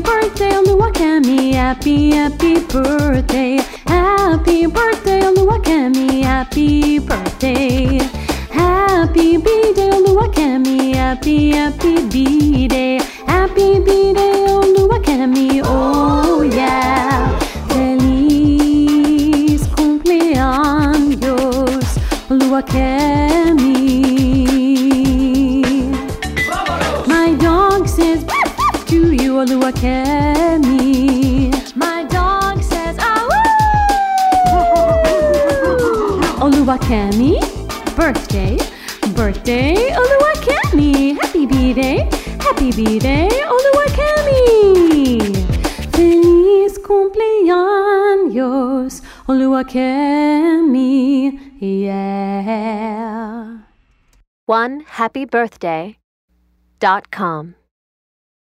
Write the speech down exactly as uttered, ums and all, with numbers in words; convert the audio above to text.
birthday, Oluwakemi. Happy, happy birthday. Happy birthday, Oluwakemi. Happy birthday. Happy B-Day, Oluwakemi. Happy, happy B-Day. Happy B-Day, Oluwakemi. Oh yeah. Feliz cumpleaños, Oluwakemi. My dog says to you, Oluwakemi. My dog says ah woo. Oluwakemi, birthday, birthday, Oluwakemi. Happy B-Day, happy B-Day, Oluwakemi. Feliz cumpleaños, Oluwakemi. Yeah. one happy birthday dot com